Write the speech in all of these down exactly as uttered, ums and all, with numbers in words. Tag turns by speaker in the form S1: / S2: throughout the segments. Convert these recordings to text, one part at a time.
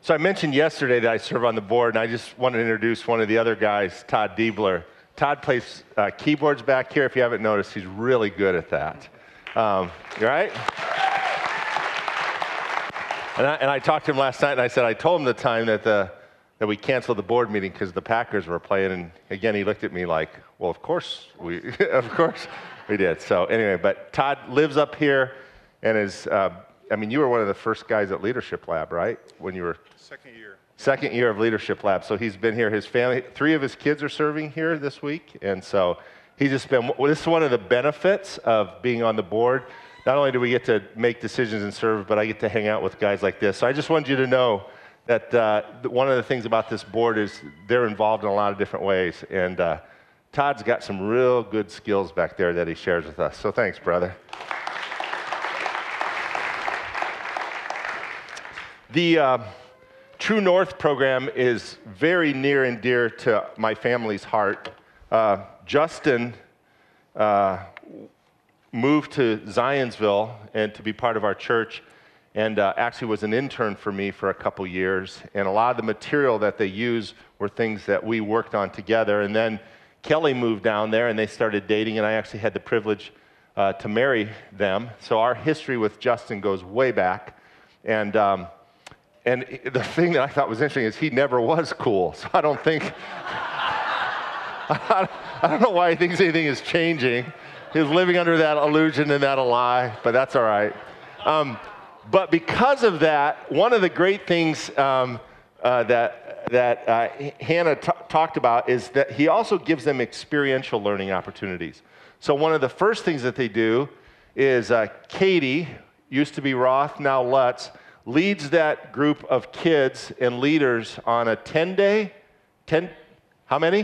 S1: So I mentioned yesterday that I serve on the board, and I just want to introduce one of the other guys, Todd Diebler. Todd plays uh, keyboards back here. If you haven't noticed, he's really good at that. Um, right? And I, and I talked to him last night, and I said, I told him the time that the that we canceled the board meeting because the Packers were playing, and again, he looked at me like, well, of course we, of course we did. So anyway, but Todd lives up here, and is, uh, I mean, you were one of the first guys at Leadership Lab, right? When you were
S2: second year.
S1: Second year of Leadership Lab. So he's been here. His family, three of his kids are serving here this week, and so he's just been. Well, this is one of the benefits of being on the board. Not only do we get to make decisions and serve, but I get to hang out with guys like this. So I just wanted you to know that uh, one of the things about this board is they're involved in a lot of different ways, and uh, Todd's got some real good skills back there that he shares with us. So thanks, brother. The uh, True North program is very near and dear to my family's heart. Uh, Justin uh, moved to Zionsville and to be part of our church, and uh, actually was an intern for me for a couple years. And a lot of the material that they use were things that we worked on together. And then Kelly moved down there, and they started dating, and I actually had the privilege uh, to marry them. So our history with Justin goes way back. And um, And the thing that I thought was interesting is he never was cool. So I don't think, I don't know why he thinks anything is changing. He's living under that illusion and that a lie, but that's all right. Um, but because of that, one of the great things um, uh, that, that uh, Hannah t- talked about is that he also gives them experiential learning opportunities. So one of the first things that they do is uh, Katie, used to be Roth, now Lutz, leads that group of kids and leaders on a ten-day, ten, how many?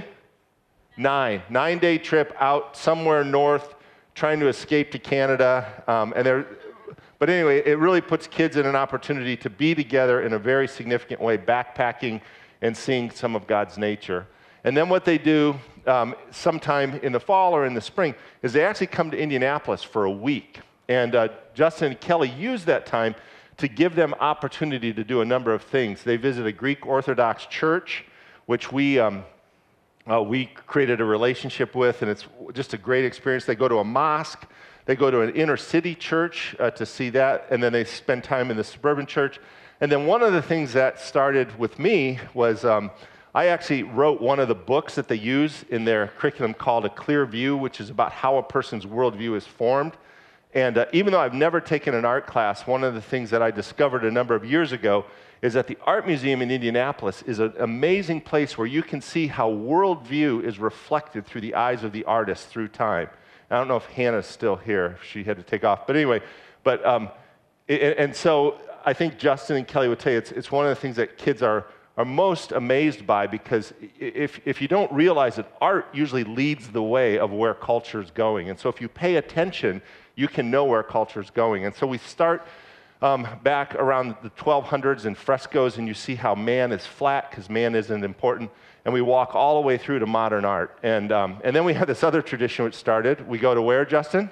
S1: Nine, nine-day trip out somewhere north, trying to escape to Canada. Um, and they're, but anyway, it really puts kids in an opportunity to be together in a very significant way, backpacking and seeing some of God's nature. And then what they do um, sometime in the fall or in the spring is they actually come to Indianapolis for a week. And uh, Justin and Kelly use that time to give them opportunity to do a number of things. They visit a Greek Orthodox church, which we um, uh, we created a relationship with, and it's just a great experience. They go to a mosque, they go to an inner city church uh, to see that, and then they spend time in the suburban church. And then one of the things that started with me was um, I actually wrote one of the books that they use in their curriculum called A Clear View, which is about how a person's worldview is formed. And uh, even though I've never taken an art class, one of the things that I discovered a number of years ago is that the Art Museum in Indianapolis is an amazing place where you can see how worldview is reflected through the eyes of the artist through time. I don't know if Hannah's still here. She had to take off. But anyway, but um, it, and so I think Justin and Kelly would tell you it's, it's one of the things that kids are, are most amazed by, because if, if you don't realize that art usually leads the way of where culture is going. And so if you pay attention, you can know where culture is going. And so we start um, back around the twelve hundreds in frescoes, and you see how man is flat because man isn't important. And we walk all the way through to modern art. And, um, and then we have this other tradition which started. We go to where, Justin?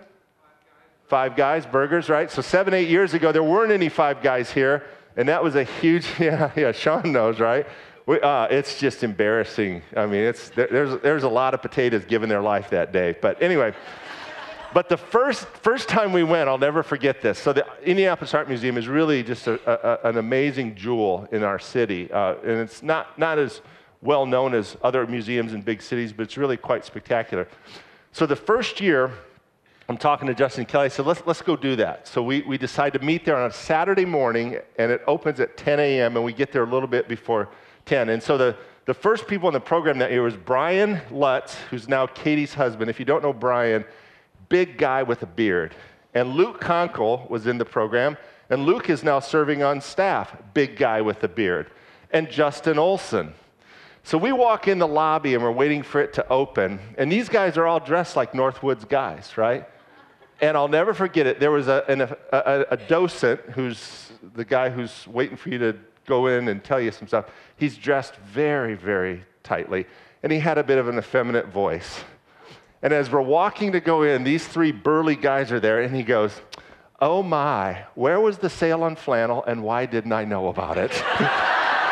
S1: Five Guys, burgers, right? So seven, eight years ago, there weren't any Five Guys here. And that was a huge, yeah, yeah, Sean knows, right? We, uh, it's just embarrassing. I mean, it's there, there's, there's a lot of potatoes given their life that day. But anyway. But the first first time we went, I'll never forget this. So the Indianapolis Art Museum is really just a, a, an amazing jewel in our city. Uh, and it's not, not as well known as other museums in big cities, but it's really quite spectacular. So the first year, I'm talking to Justin Kelly. I said, let's, let's go do that. So we, we decide to meet there on a Saturday morning, and it opens at ten a.m., and we get there a little bit before ten. And so the, the first people in the program that year was Brian Lutz, who's now Katie's husband. If you don't know Brian, big guy with a beard. And Luke Conkle was in the program, and Luke is now serving on staff, big guy with a beard. And Justin Olson. So we walk in the lobby, and we're waiting for it to open, and these guys are all dressed like Northwoods guys, right? And I'll never forget it. There was a, an, a, a docent who's the guy who's waiting for you to go in and tell you some stuff. He's dressed very, very tightly, and he had a bit of an effeminate voice. And as we're walking to go in, these three burly guys are there, and he goes, oh my, where was the sale on flannel, and why didn't I know about it?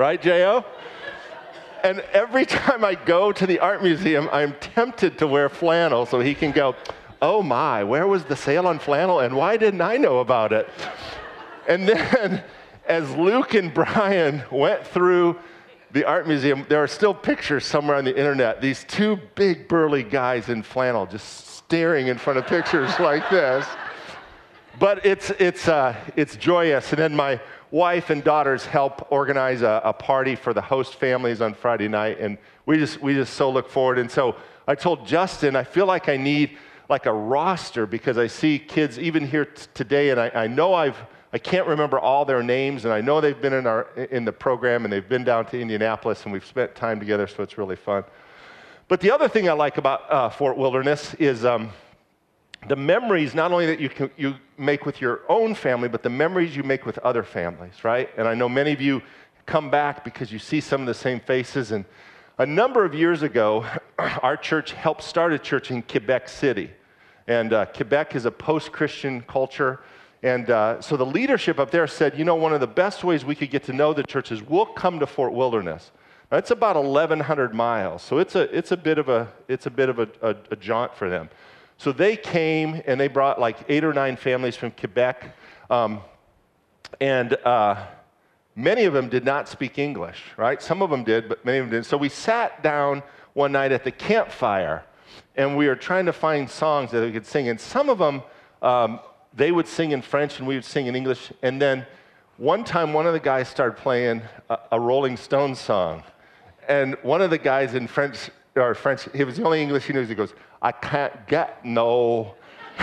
S1: right, J O? And every time I go to the art museum, I'm tempted to wear flannel so he can go, oh my, where was the sale on flannel and why didn't I know about it? And then as Luke and Brian went through the art museum, there are still pictures somewhere on the internet, these two big burly guys in flannel just staring in front of pictures like this. But it's, it's, uh, it's joyous. And then my wife and daughters help organize a, a party for the host families on Friday night, and we just, we just so look forward. And so I told Justin, I feel like I need like a roster because I see kids even here t- today, and I, I know I've, I can't remember all their names, and I know they've been in, our, in the program, and they've been down to Indianapolis, and we've spent time together, so it's really fun. But the other thing I like about uh, Fort Wilderness is um, the memories, not only that you can, you make with your own family, but the memories you make with other families, right? And I know many of you come back because you see some of the same faces. And a number of years ago, our church helped start a church in Quebec City. And uh, Quebec is a post-Christian culture. And uh, so the leadership up there said, you know, one of the best ways we could get to know the church is we'll come to Fort Wilderness. Now, it's about eleven hundred miles, so it's a it's a bit of a it's a bit of a, a, a jaunt for them. So they came and they brought like eight or nine families from Quebec, um, and uh, many of them did not speak English, right? Some of them did, but many of them didn't. So we sat down one night at the campfire, and we were trying to find songs that we could sing. And some of them, um, they would sing in French and we would sing in English. And then one time, one of the guys started playing a, a Rolling Stones song. And one of the guys in French, or French, he was the only English he knew, he goes, I can't get no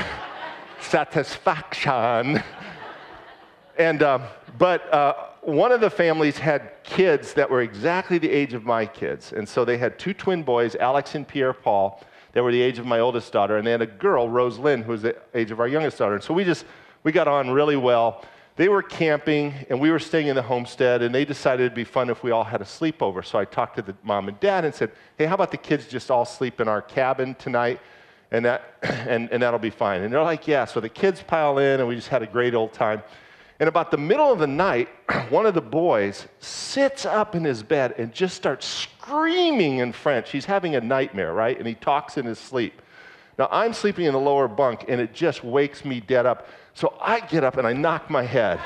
S1: satisfaction. And, um, but uh, one of the families had kids that were exactly the age of my kids. And so they had two twin boys, Alex and Pierre Paul, that were the age of my oldest daughter. And they had a girl, Rose Lynn, who was the age of our youngest daughter. And so we just, we got on really well. They were camping, and we were staying in the homestead, and they decided it'd be fun if we all had a sleepover. So I talked to the mom and dad and said, hey, how about the kids just all sleep in our cabin tonight, and, that, and, and that'll be fine. And they're like, yeah. So the kids pile in, and we just had a great old time. And about the middle of the night, one of the boys sits up in his bed and just starts screaming in French. He's having a nightmare, right? And he talks in his sleep. Now, I'm sleeping in the lower bunk, and it just wakes me dead up. So I get up and I knock my head.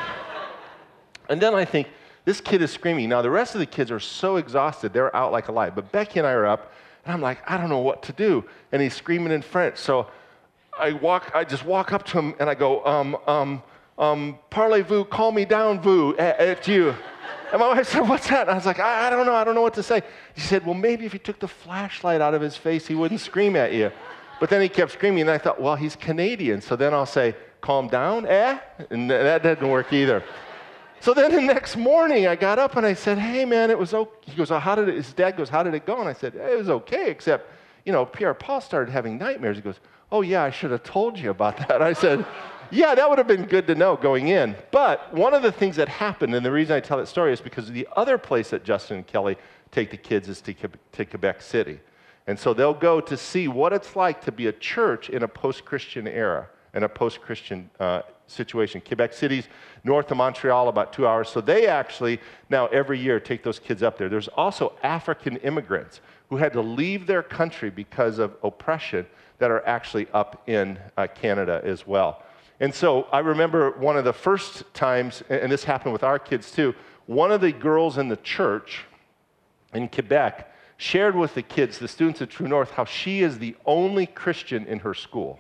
S1: And then I think, this kid is screaming. Now, the rest of the kids are so exhausted, they're out like a light. But Becky and I are up, and I'm like, I don't know what to do. And he's screaming in French. So I walk, I just walk up to him, and I go, um, um, um, parlez-vous, call me down, vous, it's you. And my wife said, what's that? And I was like, I, I don't know, I don't know what to say. She said, well, maybe if you took the flashlight out of his face, he wouldn't scream at you. But then he kept screaming, and I thought, well, he's Canadian, so then I'll say, calm down, eh? And that didn't work either. So then the next morning, I got up and I said, hey, man, it was okay. He goes, oh, how did it, his dad goes, how did it go? And I said, it was okay, except, you know, Pierre Paul started having nightmares. He goes, oh, yeah, I should have told you about that. I said, yeah, that would have been good to know going in. But one of the things that happened, and the reason I tell that story is because the other place that Justin and Kelly take the kids is to, to Quebec City. And so they'll go to see what it's like to be a church in a post-Christian era, in a post-Christian uh, situation. Quebec City's north of Montreal, about two hours. So they actually now every year take those kids up there. There's also African immigrants who had to leave their country because of oppression that are actually up in uh, Canada as well. And so I remember one of the first times, and this happened with our kids too, one of the girls in the church in Quebec shared with the kids, the students at True North, how she is the only Christian in her school.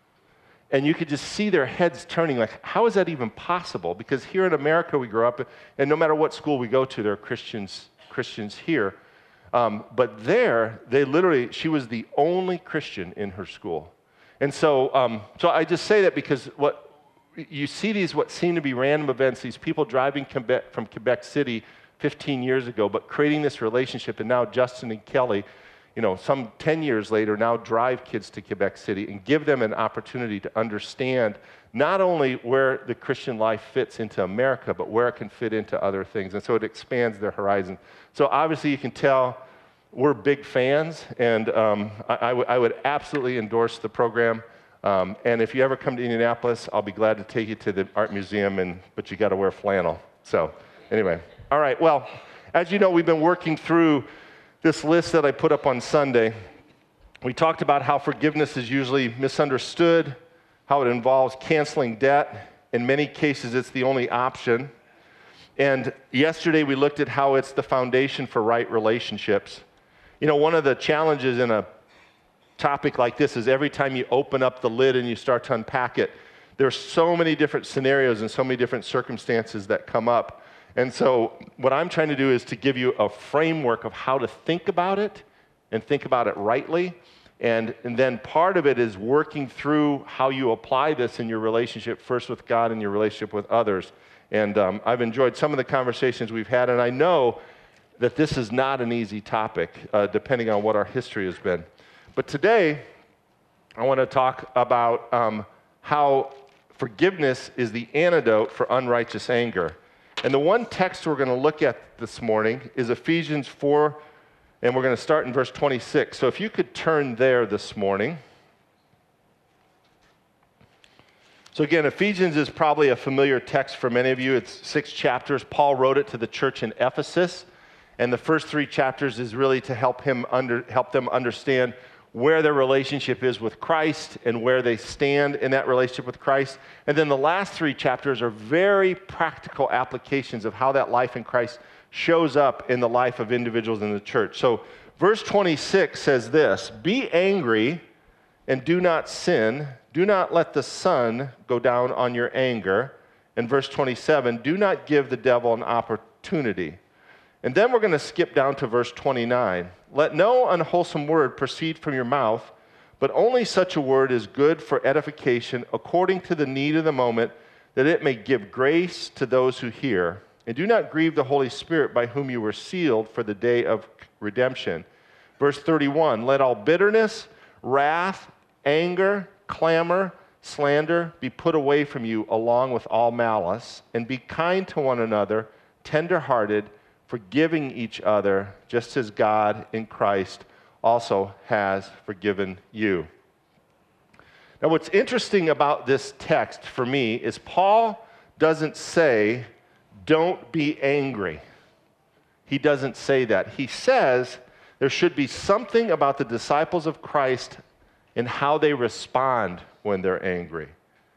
S1: And you could just see their heads turning, like, how is that even possible? Because here in America we grow up, and no matter what school we go to, there are Christians, Christians here. Um, but there, they literally, she was the only Christian in her school. And so, um, so I just say that because what you see these, what seem to be random events, these people driving Quebec, from Quebec City fifteen years ago, but creating this relationship, and now Justin and Kelly, you know, some ten years later, now drive kids to Quebec City and give them an opportunity to understand not only where the Christian life fits into America, but where it can fit into other things. And so it expands their horizon. So obviously you can tell we're big fans, and um, I, I, w- I would absolutely endorse the program. Um, and if you ever come to Indianapolis, I'll be glad to take you to the art museum, and but you got to wear flannel. So anyway. All right, well, As you know, we've been working through this list that I put up on Sunday. We talked about how forgiveness is usually misunderstood, how it involves canceling debt. In many cases, it's the only option. And yesterday, we looked at how it's the foundation for right relationships. You know, one of the challenges in a topic like this is every time you open up the lid and you start to unpack it, there's so many different scenarios and so many different circumstances that come up. And so what I'm trying to do is to give you a framework of how to think about it and think about it rightly. And, and then part of it is working through how you apply this in your relationship, first with God and your relationship with others. And um, I've enjoyed some of the conversations we've had, and I know that this is not an easy topic, uh, depending on what our history has been. But today, I want to talk about um, how forgiveness is the antidote for unrighteous anger. And the one text we're going to look at this morning is Ephesians four, and we're going to start in verse twenty-six. So if you could turn there this morning. So again, Ephesians is probably a familiar text for many of you. It's six chapters. Paul wrote it to the church in Ephesus, and the first three chapters is really to help him under, help them understand where their relationship is with Christ and where they stand in that relationship with Christ. And then the last three chapters are very practical applications of how that life in Christ shows up in the life of individuals in the church. So verse twenty-six says this, "Be angry and do not sin. Do not let the sun go down on your anger." And verse twenty-seven, "Do not give the devil an opportunity." And then we're going to skip down to verse twenty-nine. "Let no unwholesome word proceed from your mouth, but only such a word is good for edification according to the need of the moment, that it may give grace to those who hear. And do not grieve the Holy Spirit, by whom you were sealed for the day of redemption." Verse thirty-one, "Let all bitterness, wrath, anger, clamor, slander be put away from you, along with all malice, and be kind to one another, tender-hearted, forgiving each other, just as God in Christ also has forgiven you." Now, what's interesting about this text for me is Paul doesn't say, "Don't be angry." He doesn't say that. He says there should be something about the disciples of Christ in how they respond when they're angry.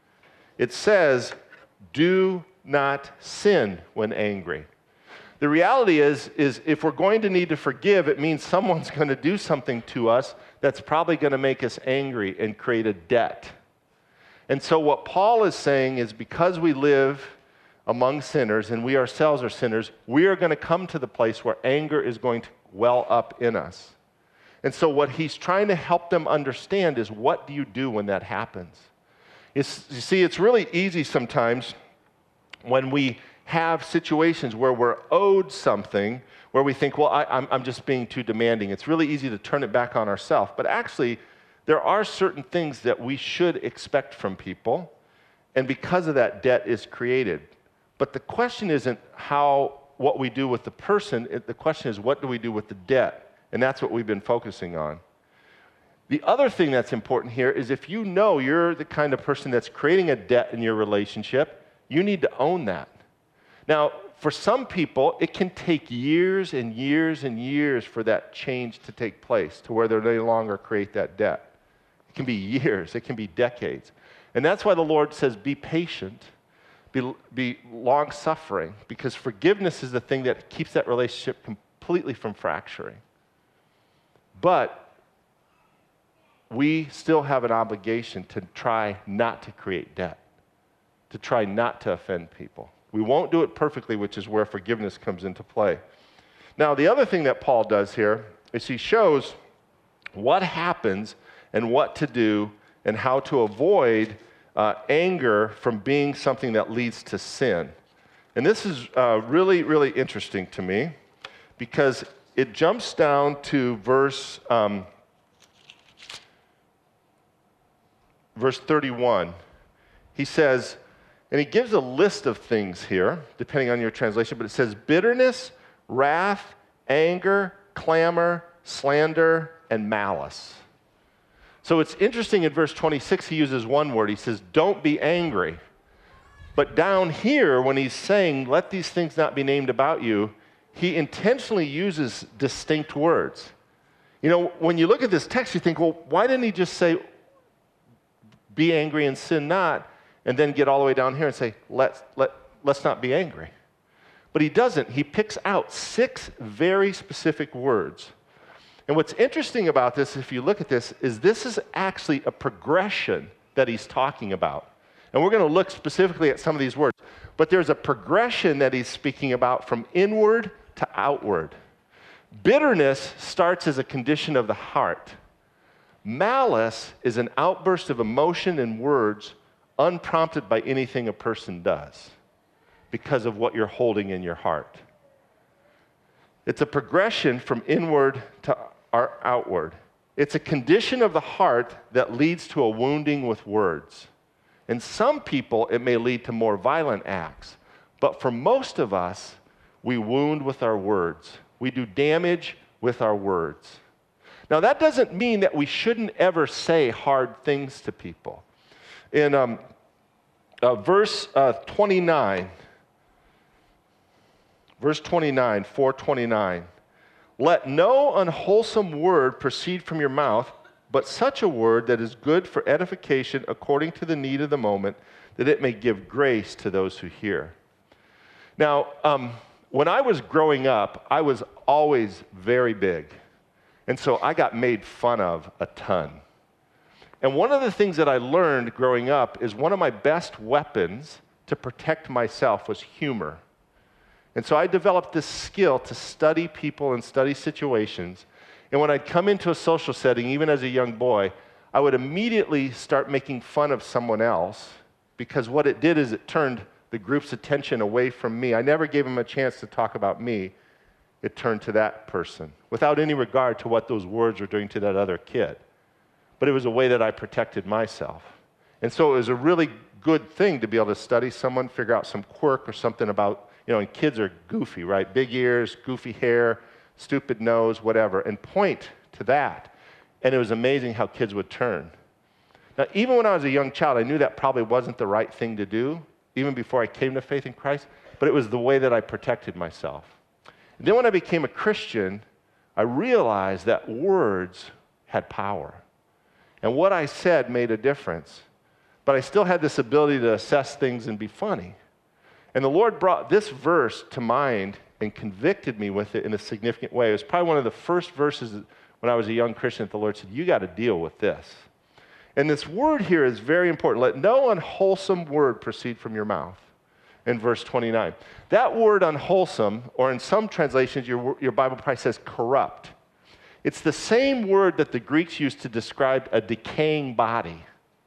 S1: It says, "Do not sin when angry." The reality is, is if we're going to need to forgive, it means someone's going to do something to us that's probably going to make us angry and create a debt. And so what Paul is saying is, because we live among sinners and we ourselves are sinners, we are going to come to the place where anger is going to well up in us. And so what he's trying to help them understand is, what do you do when that happens? It's, you see, it's really easy sometimes when we have situations where we're owed something, where we think, well, I, I'm, I'm just being too demanding. It's really easy to turn it back on ourselves. But actually, there are certain things that we should expect from people, and because of that, debt is created. But the question isn't how what we do with the person. It, the question is, what do we do with the debt? And that's what we've been focusing on. The other thing that's important here is, if you know you're the kind of person that's creating a debt in your relationship, you need to own that. Now, for some people, it can take years and years and years for that change to take place, to where they no longer create that debt. It can be years, it can be decades. And that's why the Lord says, be patient, be, be long-suffering, because forgiveness is the thing that keeps that relationship completely from fracturing. But we still have an obligation to try not to create debt, to try not to offend people. We won't do it perfectly, which is where forgiveness comes into play. Now, the other thing that Paul does here is he shows what happens and what to do and how to avoid uh, anger from being something that leads to sin. And this is uh, really, really interesting to me, because it jumps down to verse, um, verse thirty-one. He says, and he gives a list of things here, depending on your translation, but it says bitterness, wrath, anger, clamor, slander, and malice. So it's interesting, in verse twenty-six, he uses one word. He says, don't be angry. But down here, when he's saying, let these things not be named about you, he intentionally uses distinct words. You know, when you look at this text, you think, well, why didn't he just say, be angry and sin not, and then get all the way down here and say, let's, let, let's not be angry? But he doesn't. He picks out six very specific words. And what's interesting about this, if you look at this, is this is actually a progression that he's talking about. And we're going to look specifically at some of these words. But there's a progression that he's speaking about from inward to outward. Bitterness starts as a condition of the heart. Malice is an outburst of emotion and words unprompted by anything a person does because of what you're holding in your heart. It's a progression from inward to outward. It's a condition of the heart that leads to a wounding with words. In some people, it may lead to more violent acts. But for most of us, we wound with our words. We do damage with our words. Now, that doesn't mean that we shouldn't ever say hard things to people. In um, uh, verse uh, twenty-nine, verse twenty-nine, four twenty-nine, let no unwholesome word proceed from your mouth, but such a word that is good for edification according to the need of the moment, that it may give grace to those who hear. Now, um, when I was growing up, I was always very big. And so I got made fun of a ton. And one of the things that I learned growing up is one of my best weapons to protect myself was humor. And so I developed this skill to study people and study situations. And when I'd come into a social setting, even as a young boy, I would immediately start making fun of someone else, because what it did is it turned the group's attention away from me. I never gave them a chance to talk about me. It turned to that person without any regard to what those words were doing to that other kid. But it was a way that I protected myself. And so it was a really good thing to be able to study someone, figure out some quirk or something about, you know, and kids are goofy, right? Big ears, goofy hair, stupid nose, whatever, and point to that. And it was amazing how kids would turn. Now, even when I was a young child, I knew that probably wasn't the right thing to do, even before I came to faith in Christ, but it was the way that I protected myself. And then when I became a Christian, I realized that words had power. And what I said made a difference. But I still had this ability to assess things and be funny. And the Lord brought this verse to mind and convicted me with it in a significant way. It was probably one of the first verses when I was a young Christian that the Lord said, you got to deal with this. And this word here is very important. Let no unwholesome word proceed from your mouth, in verse twenty-nine. That word unwholesome, or in some translations, your, your Bible probably says corrupt. It's the same word that the Greeks used to describe a decaying body.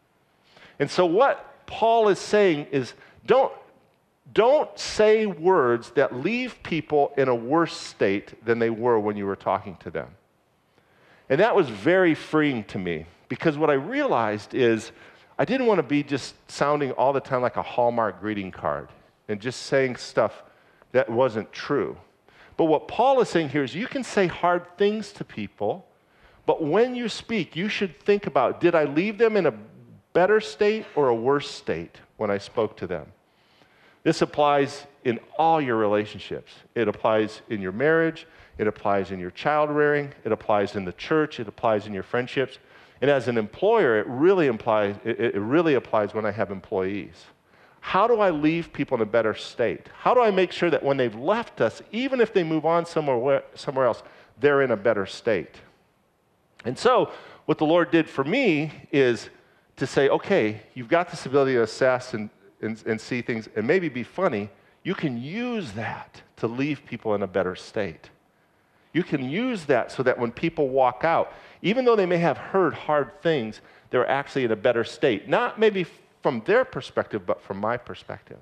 S1: And so what Paul is saying is, don't, don't say words that leave people in a worse state than they were when you were talking to them. And that was very freeing to me, because what I realized is I didn't want to be just sounding all the time like a Hallmark greeting card and just saying stuff that wasn't true. But what Paul is saying here is you can say hard things to people, but when you speak, you should think about, did I leave them in a better state or a worse state when I spoke to them? This applies in all your relationships. It applies in your marriage. It applies in your child rearing. It applies in the church. It applies in your friendships. And as an employer, it really implies, it, it really applies when I have employees. How do I leave people in a better state? How do I make sure that when they've left us, even if they move on somewhere, somewhere else, they're in a better state? And so what the Lord did for me is to say, okay, you've got this ability to assess and, and, and see things and maybe be funny. You can use that to leave people in a better state. You can use that so that when people walk out, even though they may have heard hard things, they're actually in a better state. Not maybe from their perspective, but from my perspective.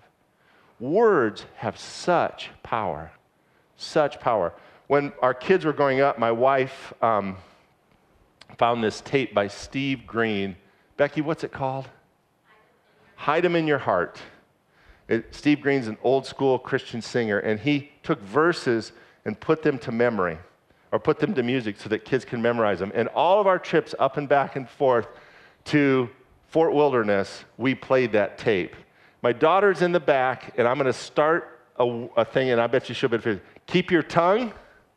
S1: Words have such power, such power. When our kids were growing up, my wife um, found this tape by Steve Green. Becky, what's it called? Hide 'Em in Your Heart. It, Steve Green's an old school Christian singer, and he took verses and put them to memory, or put them to music so that kids can memorize them. And all of our trips up and back and forth to Fort Wilderness, we played that tape. My daughter's in the back, and I'm going to start a, a thing, and I bet you she'll be able to Keep your tongue.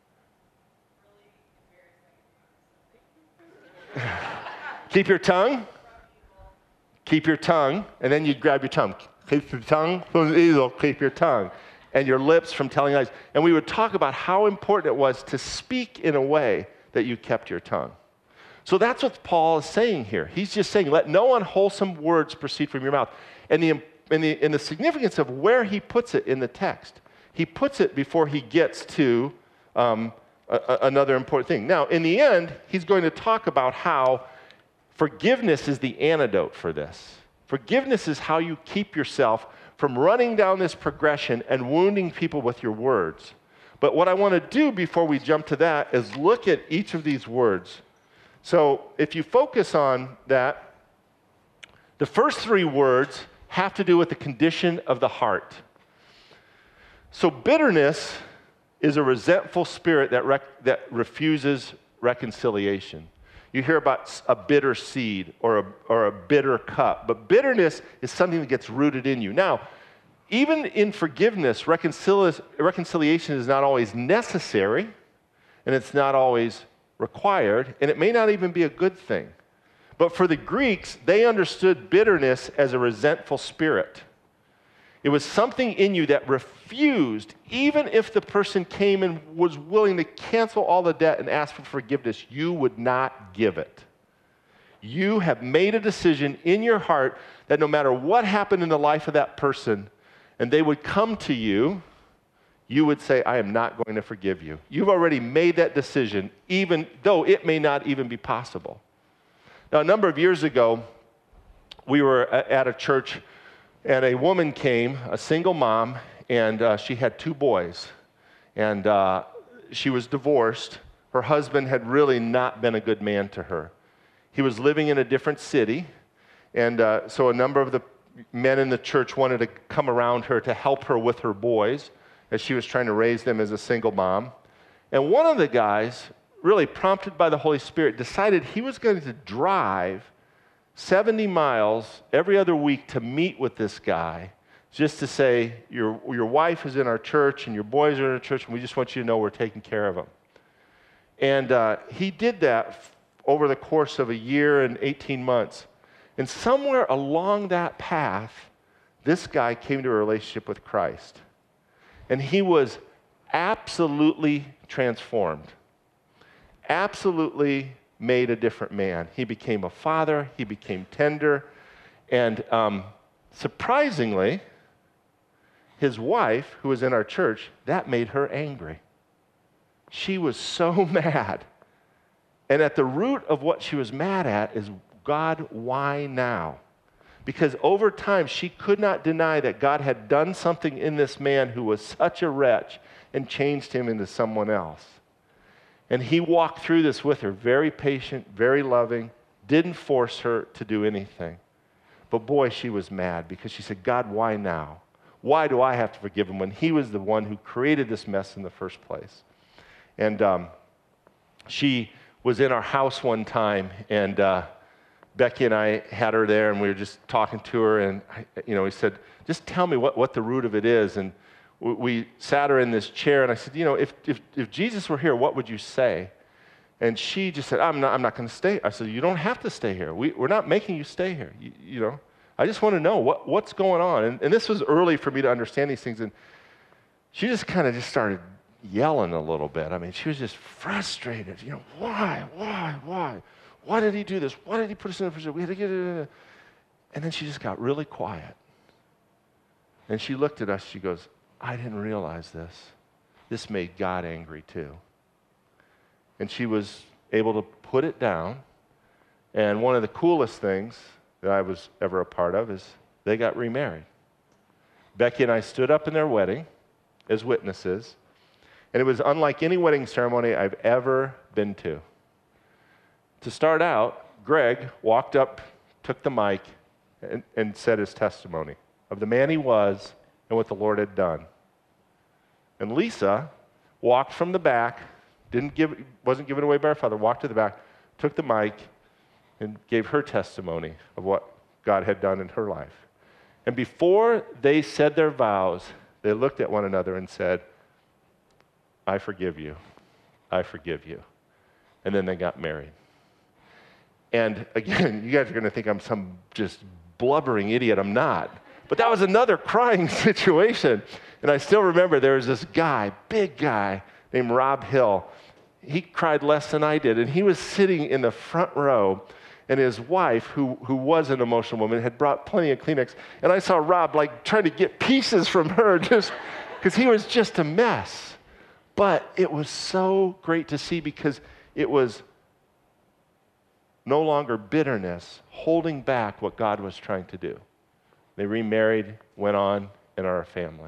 S1: Keep your tongue. Keep your tongue. And then you grab your tongue. Keep your tongue from the evil. Keep your tongue. And your lips from telling lies. And we would talk about how important it was to speak in a way that you kept your tongue. So that's what Paul is saying here. He's just saying, let no unwholesome words proceed from your mouth. And the, and the, and the significance of where he puts it in the text, he puts it before he gets to um, a, a, another important thing. Now, in the end, he's going to talk about how forgiveness is the antidote for this. Forgiveness is how you keep yourself from running down this progression and wounding people with your words. But what I want to do before we jump to that is look at each of these words. So if you focus on that, the first three words have to do with the condition of the heart. So bitterness is a resentful spirit that, rec- that refuses reconciliation. You hear about a bitter seed or a, or a bitter cup, but bitterness is something that gets rooted in you. Now, even in forgiveness, reconcili- reconciliation is not always necessary, and it's not always required, and it may not even be a good thing. But for the Greeks, they understood bitterness as a resentful spirit. It was something in you that refused, even if the person came and was willing to cancel all the debt and ask for forgiveness, you would not give it. You have made a decision in your heart that no matter what happened in the life of that person, and they would come to you, you would say, I am not going to forgive you. You've already made that decision, even though it may not even be possible. Now, a number of years ago, we were at a church, and a woman came, a single mom, and uh, she had two boys. And uh, she was divorced. Her husband had really not been a good man to her. He was living in a different city, and uh, so a number of the men in the church wanted to come around her to help her with her boys as she was trying to raise them as a single mom. And one of the guys, really prompted by the Holy Spirit, decided he was going to drive seventy miles every other week to meet with this guy, just to say, your, your wife is in our church and your boys are in our church, and we just want you to know we're taking care of them. And uh, he did that f- over the course of a year and eighteen months. And somewhere along that path, this guy came to a relationship with Christ. And he was absolutely transformed, absolutely made a different man. He became a father, he became tender, and um, surprisingly, his wife, who was in our church, that made her angry. She was so mad. And at the root of what she was mad at is, God, why now? Because over time, she could not deny that God had done something in this man who was such a wretch and changed him into someone else. And he walked through this with her, very patient, very loving, didn't force her to do anything. But boy, she was mad because she said, God, why now? Why do I have to forgive him when he was the one who created this mess in the first place? And um, she was in our house one time, and uh, Becky and I had her there, and we were just talking to her, and I, you know, we said, just tell me what, what the root of it is. And we, we sat her in this chair, and I said, you know, if, if, if Jesus were here, what would you say? And she just said, I'm not, I'm not going to stay. I said, you don't have to stay here. We, we're not making you stay here. You, you know, I just want to know what, what's going on. And, and this was early for me to understand these things. And she just kind of just started yelling a little bit. I mean, she was just frustrated. You know, why, why, why? Why did he do this? Why did he put us in a position? We had to get it. And then she just got really quiet. And she looked at us. She goes, I didn't realize this. This made God angry too. And she was able to put it down. And one of the coolest things that I was ever a part of is they got remarried. Becky and I stood up in their wedding as witnesses. And it was unlike any wedding ceremony I've ever been to. To start out, Greg walked up, took the mic, and, and said his testimony of the man he was and what the Lord had done. And Lisa walked from the back, didn't give, wasn't given away by her father, walked to the back, took the mic, and gave her testimony of what God had done in her life. And before they said their vows, they looked at one another and said, I forgive you. I forgive you. And then they got married. And again, you guys are going to think I'm some just blubbering idiot. I'm not. But that was another crying situation. And I still remember there was this guy, big guy, named Rob Hill. He cried less than I did. And he was sitting in the front row. And his wife, who, who was an emotional woman, had brought plenty of Kleenex. And I saw Rob like trying to get pieces from her just because he was just a mess. But it was so great to see because it was no longer bitterness holding back what God was trying to do. They remarried, went on, and are a family.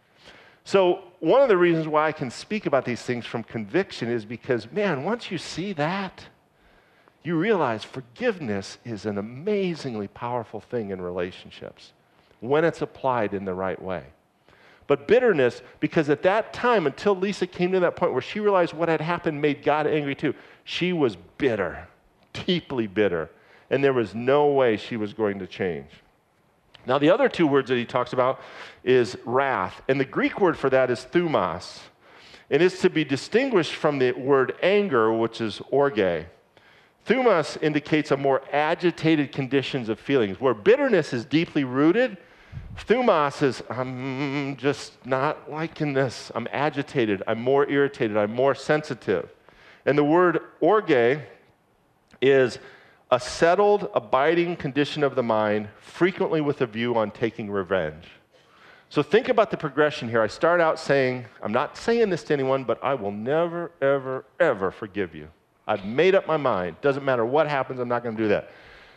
S1: So one of the reasons why I can speak about these things from conviction is because, man, once you see that, you realize forgiveness is an amazingly powerful thing in relationships when it's applied in the right way. But bitterness, because at that time, until Lisa came to that point where she realized what had happened made God angry too, she was bitter, deeply bitter, and there was no way she was going to change. Now, the other two words that he talks about is wrath, and the Greek word for that is thumos, and it's to be distinguished from the word anger, which is orge. Thumos indicates a more agitated conditions of feelings. Where bitterness is deeply rooted, thumos is, I'm just not liking this. I'm agitated. I'm more irritated. I'm more sensitive. And the word orge is a settled, abiding condition of the mind, frequently with a view on taking revenge. So think about the progression here. I start out saying, I'm not saying this to anyone, but I will never, ever, ever forgive you. I've made up my mind. Doesn't matter what happens, I'm not going to do that.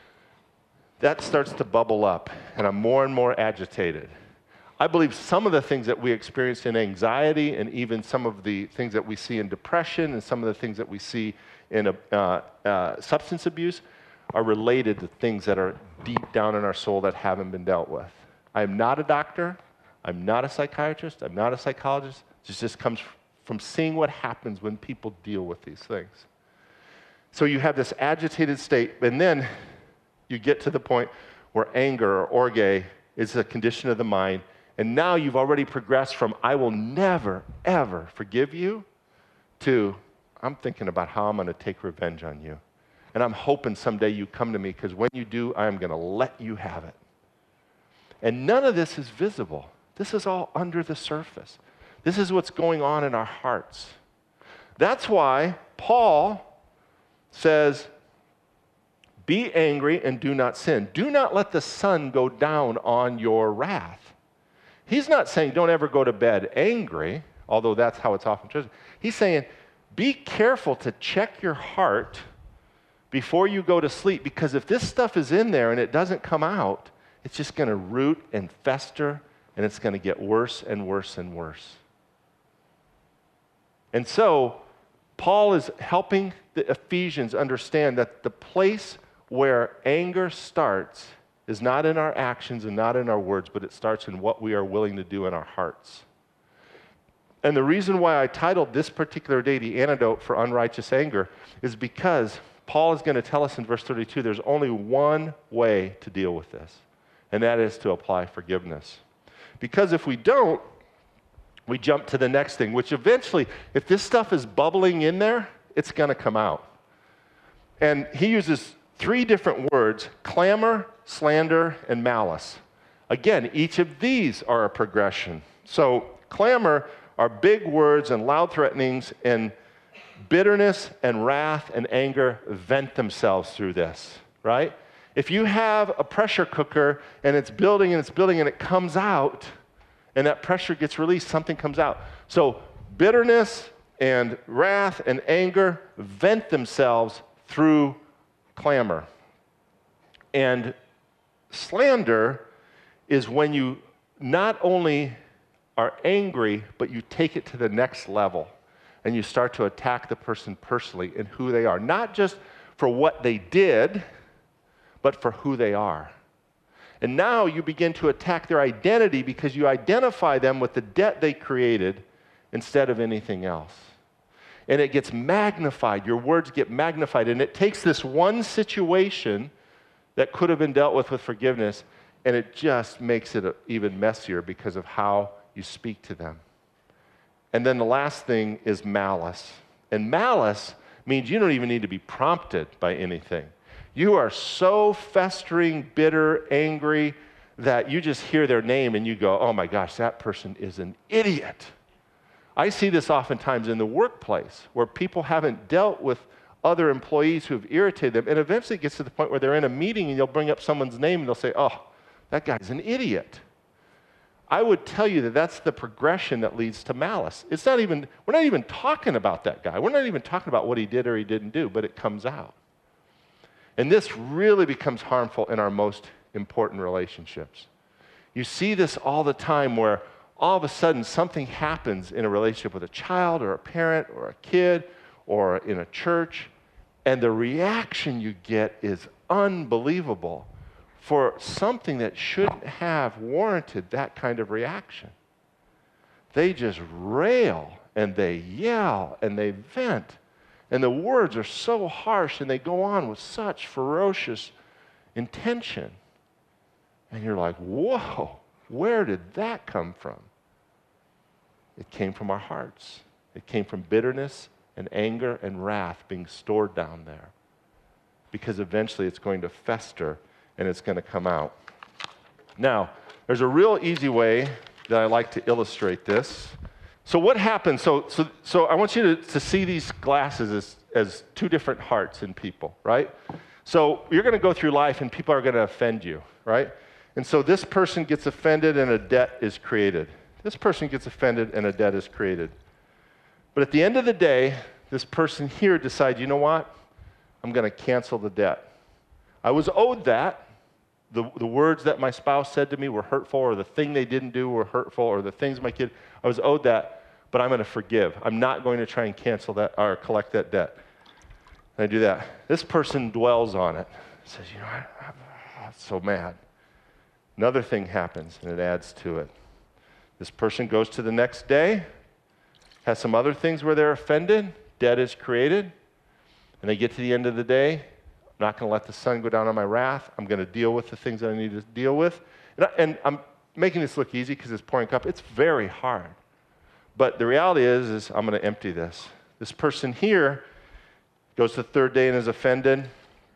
S1: That starts to bubble up, and I'm more and more agitated. I believe some of the things that we experience in anxiety and even some of the things that we see in depression and some of the things that we see in a, uh, uh, substance abuse are related to things that are deep down in our soul that haven't been dealt with. I am not a doctor. I'm not a psychiatrist. I'm not a psychologist. It just comes from seeing what happens when people deal with these things. So you have this agitated state, and then you get to the point where anger or orge is a condition of the mind, and now you've already progressed from I will never, ever forgive you to I'm thinking about how I'm going to take revenge on you. And I'm hoping someday you come to me because when you do, I'm going to let you have it. And none of this is visible. This is all under the surface. This is what's going on in our hearts. That's why Paul says, be angry and do not sin. Do not let the sun go down on your wrath. He's not saying don't ever go to bed angry, although that's how it's often translated. He's saying be careful to check your heart before you go to sleep, because if this stuff is in there and it doesn't come out, it's just going to root and fester, and it's going to get worse and worse and worse. And so Paul is helping the Ephesians understand that the place where anger starts is not in our actions and not in our words, but it starts in what we are willing to do in our hearts. And the reason why I titled this particular day, The Antidote for Unrighteous Anger, is because Paul is going to tell us in verse thirty-two, there's only one way to deal with this, and that is to apply forgiveness. Because if we don't, we jump to the next thing, which eventually, if this stuff is bubbling in there, it's going to come out. And he uses three different words: clamor, slander, and malice. Again, each of these are a progression. So clamor are big words and loud threatenings, and bitterness and wrath and anger vent themselves through this, right? If you have a pressure cooker and it's building and it's building and it comes out, and that pressure gets released, something comes out. So bitterness and wrath and anger vent themselves through clamor. And slander is when you not only are angry, but you take it to the next level and you start to attack the person personally and who they are. Not just for what they did, but for who they are. And now you begin to attack their identity because you identify them with the debt they created instead of anything else. And it gets magnified. Your words get magnified. And it takes this one situation that could have been dealt with with forgiveness, and it just makes it even messier because of how you speak to them. And then the last thing is malice. And malice means you don't even need to be prompted by anything. You are so festering, bitter, angry, that you just hear their name and you go, oh my gosh, that person is an idiot. I see this oftentimes in the workplace where people haven't dealt with other employees who have irritated them, and eventually it gets to the point where they're in a meeting and you'll bring up someone's name and they'll say, oh, that guy's an idiot. I would tell you that that's the progression that leads to malice. It's not even, we're not even talking about that guy. We're not even talking about what he did or he didn't do, but it comes out. And this really becomes harmful in our most important relationships. You see this all the time where all of a sudden something happens in a relationship with a child or a parent or a kid or in a church, and the reaction you get is unbelievable for something that shouldn't have warranted that kind of reaction. They just rail and they yell and they vent, and the words are so harsh and they go on with such ferocious intention. And you're like, whoa, where did that come from? It came from our hearts. It came from bitterness and anger and wrath being stored down there. Because eventually it's going to fester and it's going to come out. Now, there's a real easy way that I like to illustrate this. So what happens, so so, so I want you to, to see these glasses as, as two different hearts in people, right? So you're going to go through life and people are going to offend you, right? And so this person gets offended and a debt is created. This person gets offended and a debt is created. But at the end of the day, this person here decides, you know what? I'm going to cancel the debt. I was owed that. The, the words that my spouse said to me were hurtful, or the thing they didn't do were hurtful, or the things my kid, I was owed that, but I'm going to forgive. I'm not going to try and cancel that or collect that debt. And I do that. This person dwells on it. Says, you know, I, I'm so mad. Another thing happens, and it adds to it. This person goes to the next day, has some other things where they're offended, debt is created, and they get to the end of the day, I'm not going to let the sun go down on my wrath. I'm going to deal with the things that I need to deal with. And, I, and I'm making this look easy because it's pouring cup. It's very hard. But the reality is, is I'm going to empty this. This person here goes to the third day and is offended.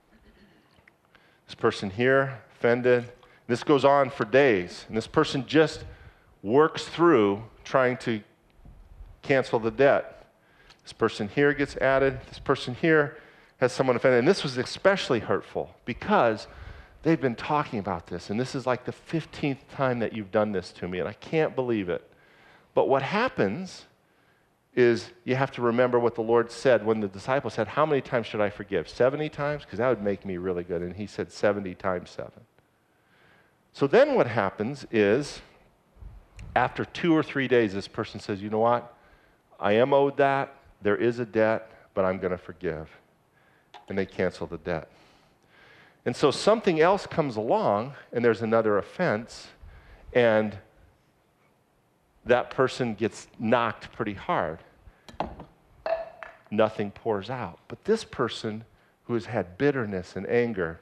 S1: This person here, offended. This goes on for days. And this person just works through trying to cancel the debt. This person here gets added. This person here has someone offended. And this was especially hurtful because they've been talking about this. And this is like the fifteenth time that you've done this to me. And I can't believe it. But what happens is you have to remember what the Lord said when the disciples said, how many times should I forgive? seventy times? Because that would make me really good. And he said seventy times seven. So then what happens is after two or three days, this person says, you know what? I am owed that. There is a debt, but I'm going to forgive. And they cancel the debt. And so something else comes along, and there's another offense, and that person gets knocked pretty hard. Nothing pours out. But this person who has had bitterness and anger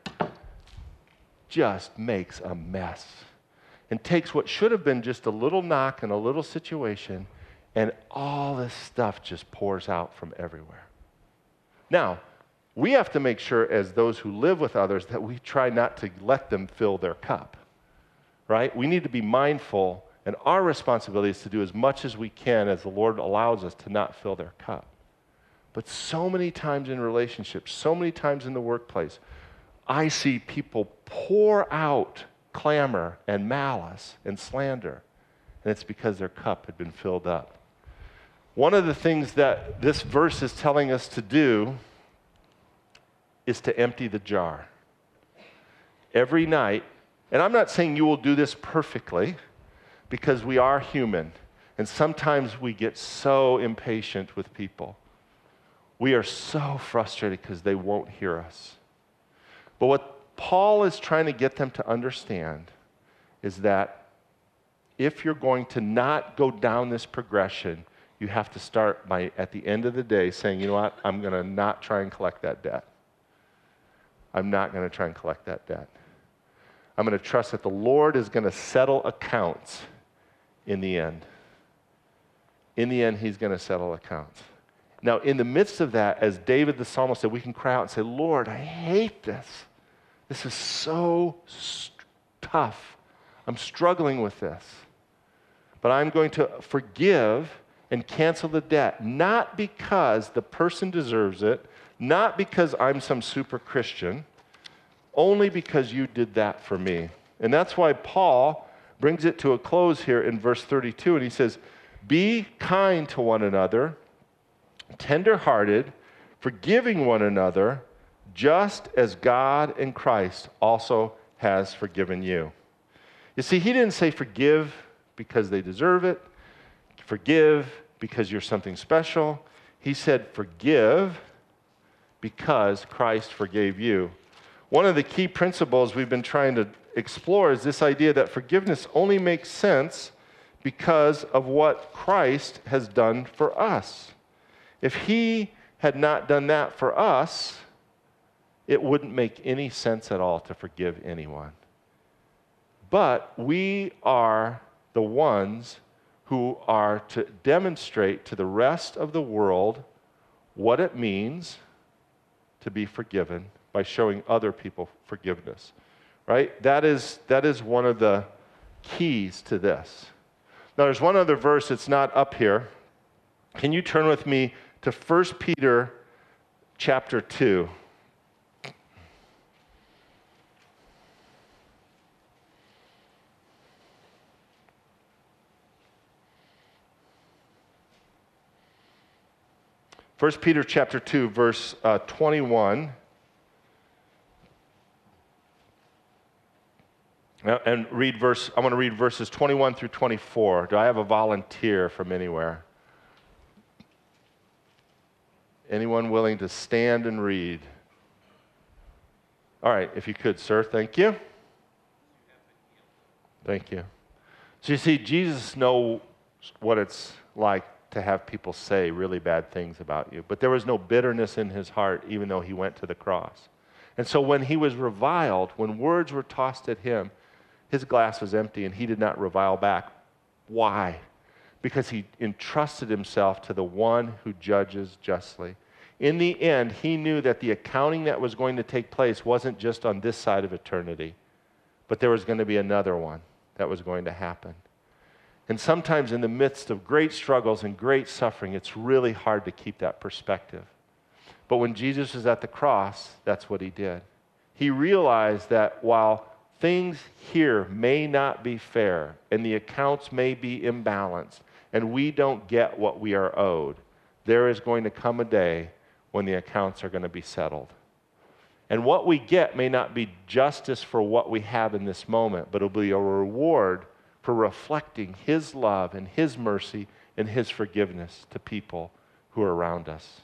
S1: just makes a mess and takes what should have been just a little knock and a little situation, and all this stuff just pours out from everywhere. Now, we have to make sure as those who live with others that we try not to let them fill their cup, right? We need to be mindful, and our responsibility is to do as much as we can as the Lord allows us to not fill their cup. But so many times in relationships, so many times in the workplace, I see people pour out clamor and malice and slander, and it's because their cup had been filled up. One of the things that this verse is telling us to do is to empty the jar. Every night, and I'm not saying you will do this perfectly, because we are human, and sometimes we get so impatient with people. We are so frustrated because they won't hear us. But what Paul is trying to get them to understand is that if you're going to not go down this progression, you have to start by, at the end of the day, saying, you know what, I'm going to not try and collect that debt. I'm not going to try and collect that debt. I'm going to trust that the Lord is going to settle accounts in the end. in the end, he's going to settle accounts. Now, in the midst of that, as David the psalmist said, we can cry out and say, Lord, I hate this. This is so st- tough. I'm struggling with this. But I'm going to forgive and cancel the debt, not because the person deserves it, not because I'm some super Christian, only because you did that for me. And that's why Paul brings it to a close here in verse thirty-two, and he says, be kind to one another, tender-hearted, forgiving one another, just as God in Christ also has forgiven you. You see, he didn't say forgive because they deserve it, forgive because you're something special. He said forgive because Christ forgave you. One of the key principles we've been trying to explore is this idea that forgiveness only makes sense because of what Christ has done for us. If he had not done that for us, it wouldn't make any sense at all to forgive anyone. But we are the ones who are to demonstrate to the rest of the world what it means to be forgiven by showing other people forgiveness, right? That is, that is one of the keys to this. Now, there's one other verse that's not up here. Can you turn with me to First Peter chapter two? First Peter chapter two, verse uh, twenty-one. And read verse, I want to read verses twenty-one through twenty-four. Do I have a volunteer from anywhere? Anyone willing to stand and read? All right, if you could, sir, thank you. Thank you. So you see, Jesus knows what it's like to have people say really bad things about you. But there was no bitterness in his heart, even though he went to the cross. And so when he was reviled, when words were tossed at him, his glass was empty and he did not revile back. Why? Because he entrusted himself to the one who judges justly. In the end, he knew that the accounting that was going to take place wasn't just on this side of eternity, but there was going to be another one that was going to happen. And sometimes in the midst of great struggles and great suffering, it's really hard to keep that perspective. But when Jesus was at the cross, that's what he did. He realized that while things here may not be fair and the accounts may be imbalanced and we don't get what we are owed, there is going to come a day when the accounts are going to be settled. And what we get may not be justice for what we have in this moment, but it'll be a reward for reflecting his love and his mercy and his forgiveness to people who are around us.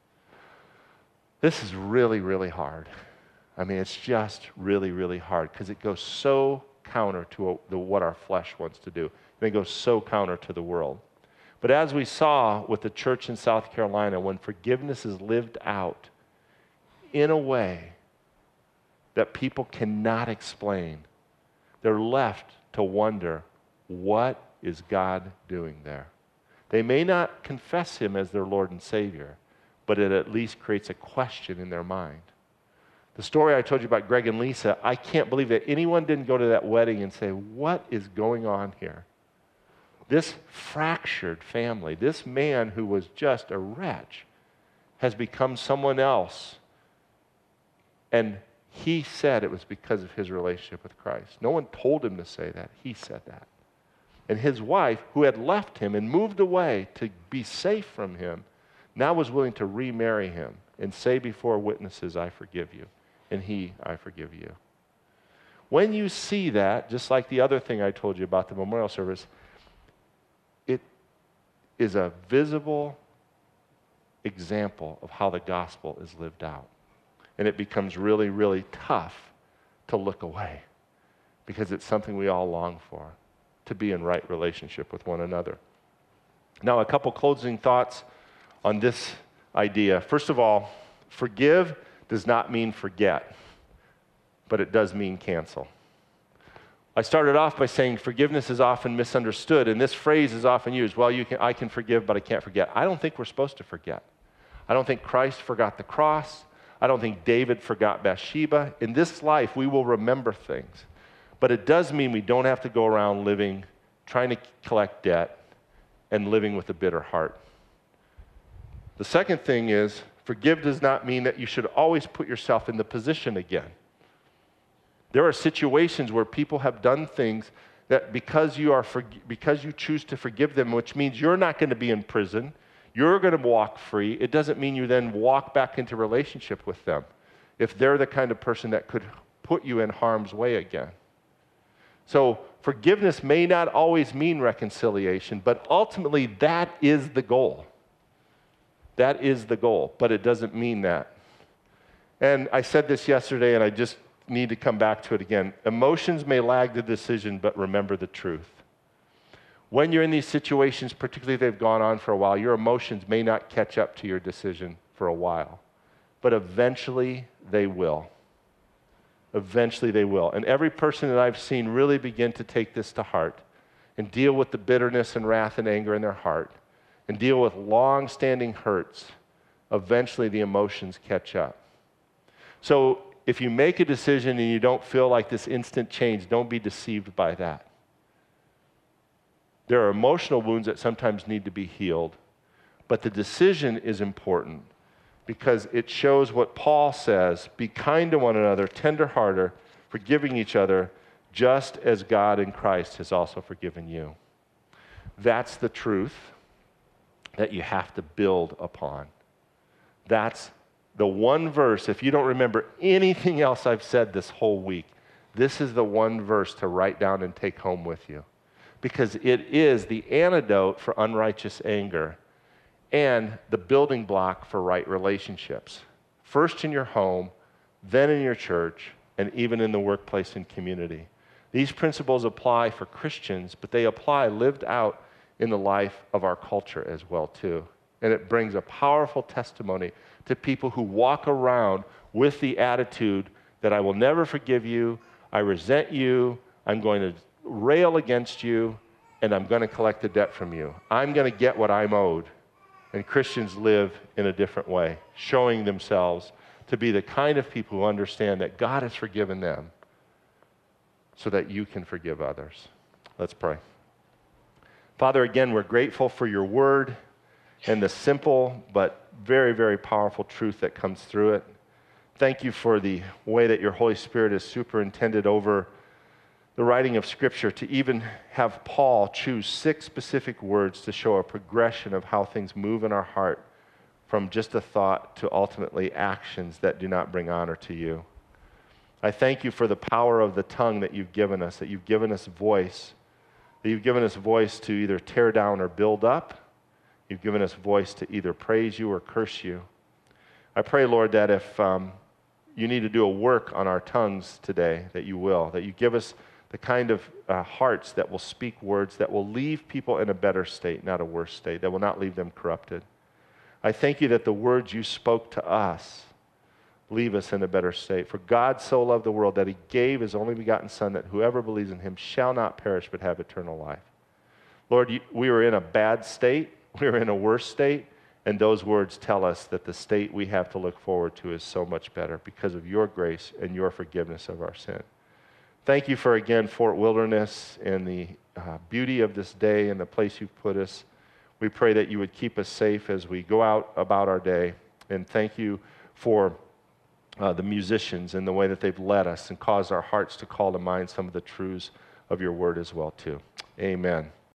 S1: This is really, really hard. I mean, it's just really, really hard because it goes so counter to a, the, what our flesh wants to do. And it goes so counter to the world. But as we saw with the church in South Carolina, when forgiveness is lived out in a way that people cannot explain, they're left to wonder, what is God doing there? They may not confess him as their Lord and Savior, but it at least creates a question in their mind. The story I told you about Greg and Lisa, I can't believe that anyone didn't go to that wedding and say, what is going on here? This fractured family, this man who was just a wretch, has become someone else. And he said it was because of his relationship with Christ. No one told him to say that. He said that. And his wife, who had left him and moved away to be safe from him, now was willing to remarry him and say before witnesses, I forgive you. And he, I forgive you. When you see that, just like the other thing I told you about the memorial service, it is a visible example of how the gospel is lived out. And it becomes really, really tough to look away because it's something we all long for, to be in right relationship with one another. Now, a couple closing thoughts on this idea. First of all, forgive does not mean forget, but it does mean cancel. I started off by saying forgiveness is often misunderstood, and this phrase is often used, well, you can, I can forgive, but I can't forget. I don't think we're supposed to forget. I don't think Christ forgot the cross. I don't think David forgot Bathsheba. In this life, we will remember things, but it does mean we don't have to go around living, trying to collect debt, and living with a bitter heart. The second thing is, forgive does not mean that you should always put yourself in the position again. There are situations where people have done things that because you are for, because you choose to forgive them, which means you're not going to be in prison, you're going to walk free. It doesn't mean you then walk back into relationship with them if they're the kind of person that could put you in harm's way again. So forgiveness may not always mean reconciliation, but ultimately that is the goal. That is the goal, but it doesn't mean that. And I said this yesterday, and I just need to come back to it again. Emotions may lag the decision, but remember the truth. When you're in these situations, particularly if they've gone on for a while, your emotions may not catch up to your decision for a while, but eventually they will. Eventually they will. And every person that I've seen really begin to take this to heart and deal with the bitterness and wrath and anger in their heart and deal with long-standing hurts, eventually the emotions catch up. So if you make a decision and you don't feel like this instant change, don't be deceived by that. There are emotional wounds that sometimes need to be healed, but the decision is important because it shows what Paul says, be kind to one another, tender-hearted, forgiving each other, just as God in Christ has also forgiven you. That's the truth that you have to build upon. That's the one verse, if you don't remember anything else I've said this whole week, this is the one verse to write down and take home with you. Because it is the antidote for unrighteous anger and the building block for right relationships. First in your home, then in your church, and even in the workplace and community. These principles apply for Christians, but they apply lived out in the life of our culture as well too. And it brings a powerful testimony to people who walk around with the attitude that I will never forgive you, I resent you, I'm going to rail against you, and I'm going to collect the debt from you. I'm going to get what I'm owed. And Christians live in a different way, showing themselves to be the kind of people who understand that God has forgiven them so that you can forgive others. Let's pray. Father, again, we're grateful for your word and the simple but very, very powerful truth that comes through it. Thank you for the way that your Holy Spirit has superintended over the writing of Scripture to even have Paul choose six specific words to show a progression of how things move in our heart from just a thought to ultimately actions that do not bring honor to you. I thank you for the power of the tongue that you've given us, that you've given us voice, that you've given us voice to either tear down or build up. You've given us voice to either praise you or curse you. I pray, Lord, that if um, you need to do a work on our tongues today, that you will, that you give us the kind of uh, hearts that will speak words that will leave people in a better state, not a worse state, that will not leave them corrupted. I thank you that the words you spoke to us leave us in a better state. For God so loved the world that he gave his only begotten Son, that whoever believes in him shall not perish but have eternal life. Lord, you, we were in a bad state. We were in a worse state, and those words tell us that the state we have to look forward to is so much better because of your grace and your forgiveness of our sin. Thank you for, again, Fort Wilderness and the uh, beauty of this day and the place you've put us. We pray that you would keep us safe as we go out about our day, and thank you for uh, the musicians and the way that they've led us and caused our hearts to call to mind some of the truths of your word as well, too. Amen.